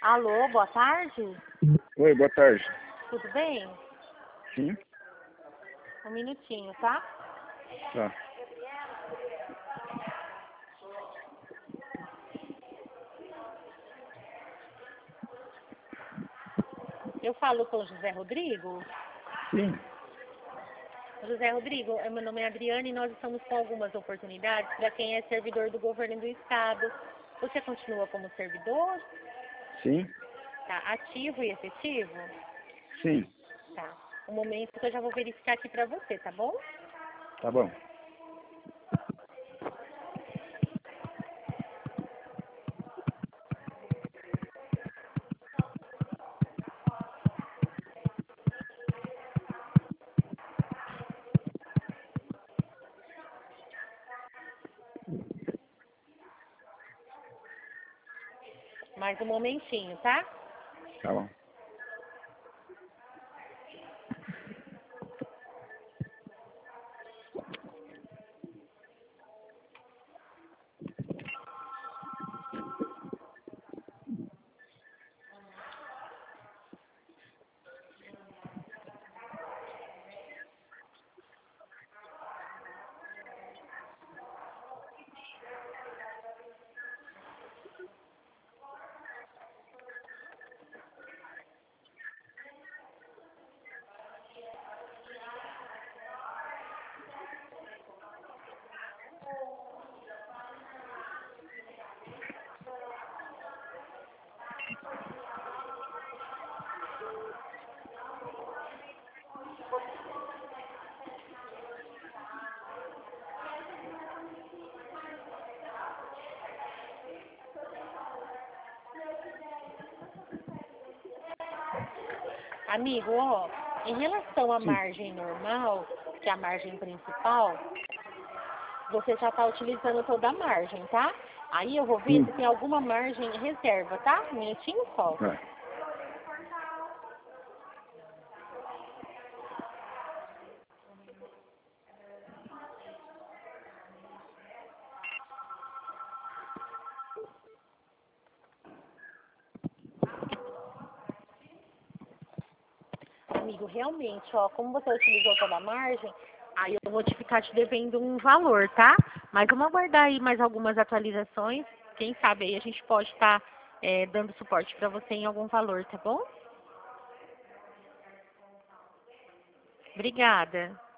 Alô, boa tarde? Oi, boa tarde. Tudo bem? Sim? Um minutinho, tá? Tá. Eu falo com o José Rodrigo. Sim. José Rodrigo, meu nome é Adriana e nós estamos com algumas oportunidades para quem é servidor do governo do estado. Você continua como servidor? Sim? Tá ativo e efetivo? Sim. Tá. Um momento que eu já vou verificar aqui para você, tá bom? Tá bom. Mais um momentinho, tá? Tá bom. Amigo, ó, em relação à Sim. margem normal, que é a margem principal, você já está utilizando toda a margem, tá? Aí eu vou ver Sim. se tem alguma margem reserva, tá? Um minutinho só. Tá. Amigo, realmente, ó, como você utilizou toda a margem, aí eu vou te ficar te devendo um valor, tá? Mas vamos aguardar aí mais algumas atualizações. Quem sabe aí a gente pode estar dando suporte para você em algum valor, tá bom? Obrigada.